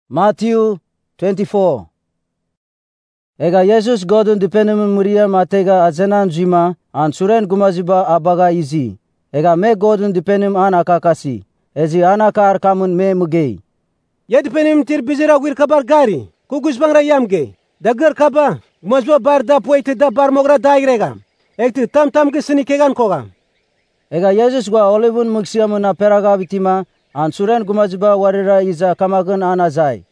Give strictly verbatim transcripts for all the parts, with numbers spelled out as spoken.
Matthew twenty-four. Ega Yesus godun dipenemun Maria matega azenan jima an suren gumaziba abaga izi. Ega me godun dipenem anaka kasi. Ezi anaka arkamun me mugei. Ya dipenem tir bizira wir kabar gari. Kugus bangra yamge. Dagar kaba gumazba barda poite da barmogra dairega. Ekti tam tam gesini kegan koga. Ega Yesus gua olivun muksiamun aperaga vitima an suren gumaziba warira iza kamagun anazai.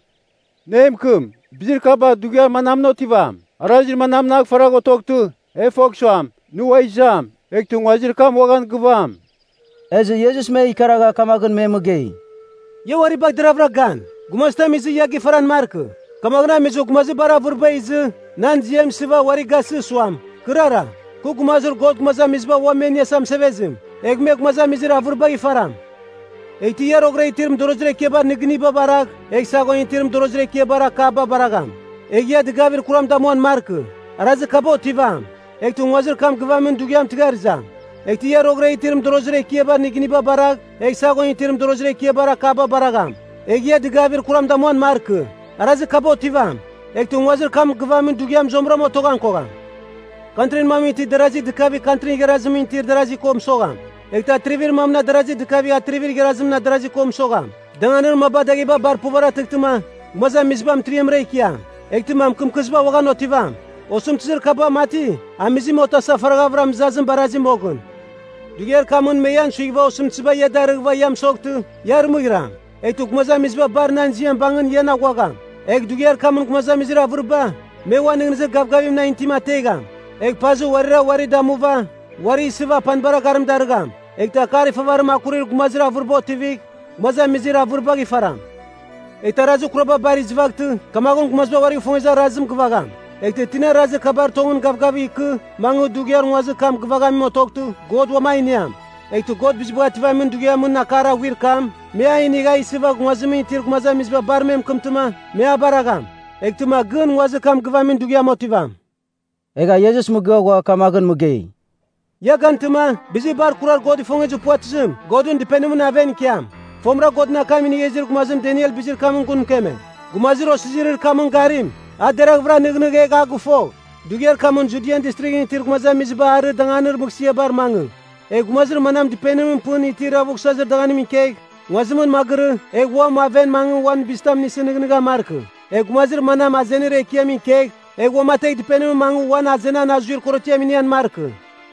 Nemkum, bizir kaba dugyar manam notivam. Arazir manam nak farago toktu. E foksham, nuwaizam. Ektu wazir kam wagan gvam. Ezi Yesus me ikaraga kamagun me mugei. Ya wari bak dravragan. Gumasta mizi yagi faran marku. Kamagna mizu gumazi bara vurba izi. Nan ziyem siva wari gasi swam. Kırara. Ku gumazir god gumaza mizba wamen yasam sevezim. Egme gumaza mizir avurba ifaram. Ekti yer ogre itirim dorozre kebar nigni babarak. Ek sago itirim dorozre kebara kaba baragam. Egya digavir kuram damuan marku. Arazi kabo tivam. Ektu wazir kam gvamin dugyam tigarzam. Ekti yer ogre itirim dorozre kebar nigni babarak. Ek sago itirim dorozre kebara kaba baragam. Egya digavir kuram damuan marku. Arazi kabo tivam. Ektu wazir kam gvamin dugyam zomramo togan kogan. Kantrin mami ti darazi dikavi kantrin gerazim tir darazi kom sogam. Ekta trivir mamna darazi dikavi atrivir gerazim na darazi kom sogam. Danganır mabadagi ba bar puvara tıktıma. Maza mizbam triyem reikia. Ektimam kum kızba vagan otivam. Osum tizir kaba mati. Amizim ota safargavram zazım barazim ogun. Düger kamun meyan şuyva osum tsiba yadarıgva yam soktu. Yar mıgram. Ektu kumaza mizba bar nanziyan bangın yana wagam. Ek düger kamun kumaza mizira vurba. Mewanınızı gavgavim na intima tegam. Ek pazu warira wari damuva. Wari siva panbara karim dargam. Ekta kari favar makurir kumazira vurbo tivik. Maza mizira vurba gifaram. Ekta razu kuraba bariz vakti. Kamagun kumazba wari fonza razım gvagam. Ekta tina razı kabar toğun gavgavi ikı. Mangu dugyar mwazı kam gvagam motoktu. God wamayniyam. Ekta god bizbu ativamin dugyamun nakara wir kam. Mea iniga isiva kumazımı itir kumaza mizba barmem kımtıma. Mea baragam. Ekta ma gın mwazı kam gvamin dugyam otivam. Ega Yesus mugwa kamagun mugei. Ya gantıma bizi bar kurar godi fongeci puatizim. Godun dipenemun aven kiyam. Fomra godna kamini yezir kumazım Daniel bizir kamun kun keme. Gumazir o sizirir kamun garim. Aderak vra nıgınıg ega gufo. Duger kamun Judian distriktin tir kumazam mizi baharı danganır muksiye bar mangı. E gumazir manam dipenemun pun itir avuksazır danganım inkek. Ngazımın magırı e guam aven mangı wan bistam nisi nıgınıga markı. E gumazir manam azenir ekiyam inkek. E guamatek dipenemun mangı wan azenan azur korotiyam iniyan markı.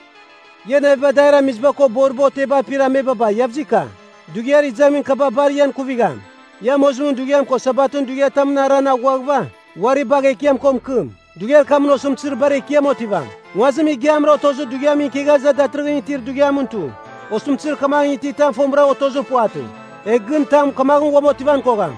Yine bedayra mizbako borbo teba pirame baba yavzika. Dugyar izamin kaba bariyan kuvigan. Ya mozmun dugyam ko sabatun dugyar tamna rana wagva. Wari bag ekiyam kom kum. Dugyar kamun osum tsir bar ekiyam otivan. Wazim igyam ra otozu dugyam inkigaza datrgin itir dugyam untu. Osum tsir kamang iti tam fomra otozu puatu. Egin tam kamang wamotivan kogan.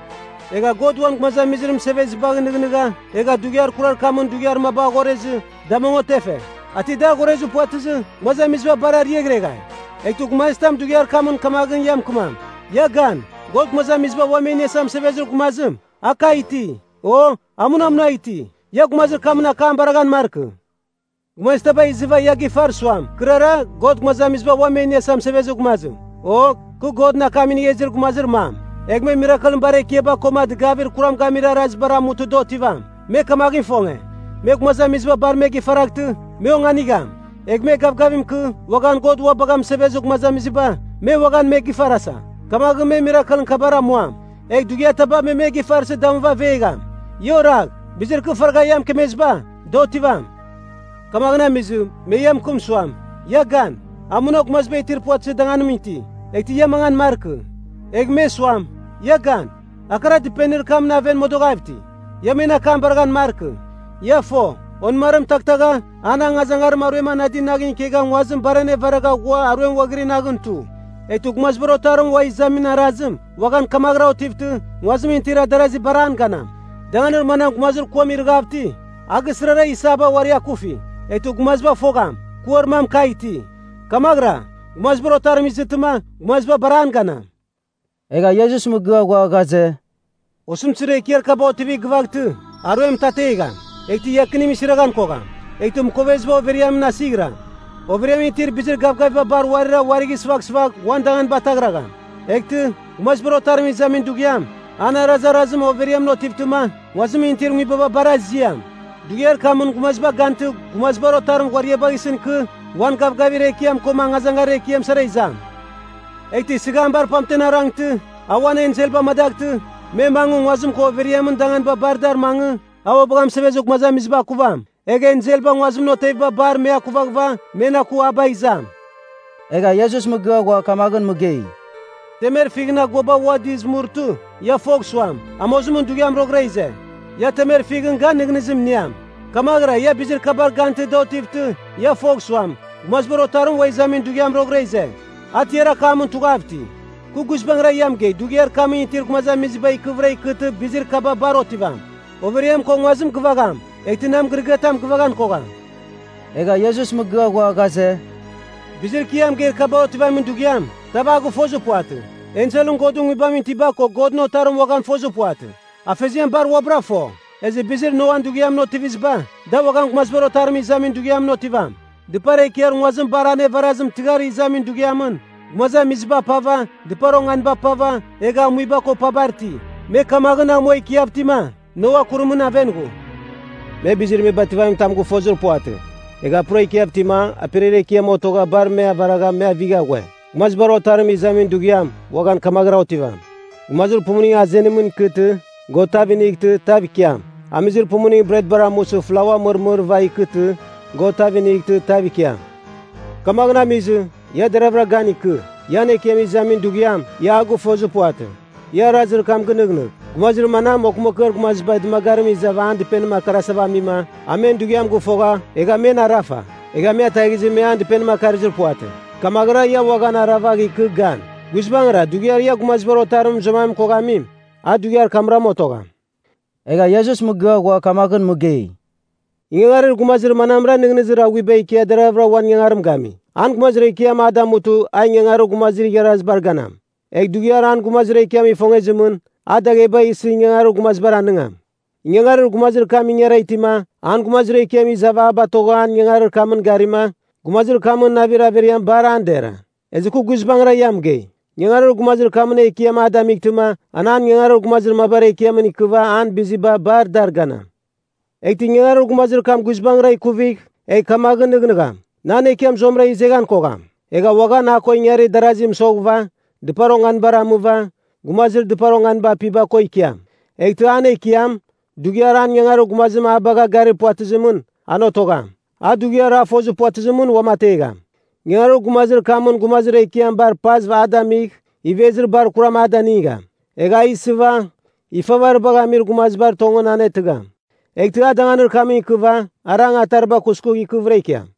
Ega godwan maza mizirim sevez bag nigniga. Ega dugyar kurar kamun dugyar maba gorezi. Damongo tefe. Ati da gorezu puatızı maza mizva barar yegregay. Ektuk maistam dugyar kamun kamagın yam kumam. Ya gan, god maza mizva wamen yasam sevezir kumazım. Aka iti. O, amun amna iti. Ya kumazır kamun akam baragan markı. Kumaistaba iziva yagi farsuam. Kırara, god maza mizva wamen yasam sevezir kumazım. O, ku god nakamini yezir kumazır mam. Egme mirakalın bare kiyeba komad gavir kuram kamira raz bara mutu dotivam. Me kamagın fonge. Me kumaza mizva bar megi faraktı. Me onganigam. Ekme gavgavim ku wagan god wa bagam sevezuk mazamiziba. Me wagan me gifarasa. Kamagı me mirakalın kabara muam. Ek dugya taba me me gifarsa damva vegam. Yorak bizir ku fargayam kemezba. Dotivam. Kamagına mizu me yam kum suam. Yagan amunok mazbe itir puatse danganım iti. Ekti yamangan marku. Ekme suam. Yagan akara dipenir kam naven modogavti. Yamena kam bargan marku. Yafo on maram taktaga ana ngazangar marwema nadin nagin kegan wazim barane varaga wa arwen wagri naguntu etuk mazbro tarum wa izamin arazim wagan kamagra otiftu wazim intira darazi baran kana danganır manam mazur komir gavti agisrara isaba wariya kufi etuk mazba fogam kuormam kaiti kamagra mazbro tarum izitma mazba baran kana. Ega Yesus mugwa gaze. Osum tsire kier kabo tivi gwagtu arwem tatega. Ekti yakini misiragan kogan. Ekti mkovezbo overiyam nasigra. Overiyam itir bizir gavgavba bar warira warigi svak svak wan dangan batagragan. Ekti umazbro tarmi zamin dugyam. Ana razarazım overiyam no tiftima, wazım intirmi baba baraziyam. Duger kamun kumazba gantu, kumazba rotarım wariya bagisin ku, wan gavgavi rekiyam ko mangazanga rekiyam saraizam. Ekti sigambar pamtena rangtu, awan enselba madaktu, me mangung wazım ko overiyamın dangan ba bardar mangu, awa bagam sebezuk mazam izba kuvam. Ega enselba wazım no teiba bar mea kuvagva, mena ku abaizam. Ega Yesus mugwa kamagun mugei. Temer figna goba wadiz murtu, ya fogswam, amozumun dugyam rogreize. Ya temer figin gan nignizim niam. Kamagra ya bizir kabar gante dotiftu, ya fogswam, mazbor otarım waizamin dugyam rogreize. Atiera kamun tugavti. Ku gusbangra yamge, dugyer kamun intir kumaza mizbay kuvrei kutu bizir kaba barotivam. Overiyam kongwazim kuvagam, ektinam grigatam kuvagan kogam. Ega Yesus mugwa gaze. Bizir kiyam ger kaba otivamin dugyam, tabagu fozo puatu. Enselun godung ibamin tibako godno tarum wagan fozo puatu. Afeziam bar wabrafo. Eze bizir noan dugyam no tivisba. Da wagan kumasbaro tarum izamin dugyam no tivam. Dipare kier ngwazim barane varazim tigari izamin dugyamın. Gmaza mizba pava, diparongan ba pava, ega muiba ko pabarti. Me kamagana moy kiyaptima, noa kurumun avengu. Me bizir me bativam tamgu fozor puatu. Ega proy kiyaptima, apirere kiyamotoga bar mea varaga mea vigagwe. Gmazbaro tarum izamin dugyam, wagan kamagra otivam. Gmazur pumuni azenimun kutu, gotabini iktu tabikiyam. Amizir pumuni bread bara musu flawa murmur vai kutu, gotabini iktu tabikiyam. Kamagna mizu, ya deravra gani ku, ya nekiyam izamin dugyam, ya agu fozu puatu. Ya razur kam gunugnu. Gmazur mana mokmokar gmazba dmagarim izava andi pen makarasaba mima, amen dugyam gu foga, ega mena rafa. Ega mea taigizi mea andi pen makarizur puatu. Kamagra ya wagana ravagi ku gan. Gusbangra dugyar ya gmazbaro tarum zamam kogamim. A dugyar kamra motoga. Ega Yesus mugwa kamagun mugei. Ingarir gumazir manamra nignizira wibei kia deravra wan yangarim gami. An gumazir kia mada mutu ay yangaru gumazir yaraz barganam. Ek dugyar an gumazir kia mi fonge zimun. Ada geba isi yangaru gumazbar anengam. Yangarir gumazir kami nyara itima. An gumazir kia mi zava abatoga an yangarir kamun garima. Gumazir kamun navira veriam bara andera. Eziku gusbangra yamgei. Yangarir gumazir kamun ekia mada miktuma. Anan yangarir gumazir mabare kia manikuva an biziba bar dargana. Ekti yangarir gumazir kam gusbangra ikuvik. Ek kamagun nignagam. Nan ekiam zomra izegan kogam. Ega waga na koi nyari darazim sogva. Diparongan baramuva. Gumazir diparongan ba piba koi kiam. Ekti an ekiam. Dugyaran yangarir gumazim abaga gari puatizimun. Ano togam. A dugyara fozu puatizimun wamatega. Yangarir gumazir kamun gumazir ekiam bar paz va adamik. Ivezir bar kuram adaniga. Ega isiva. Ifavar baga mir gumazbar tongon anetiga. Ekti adanganir kami kuva. Arang atarba kusku ikuvrekia.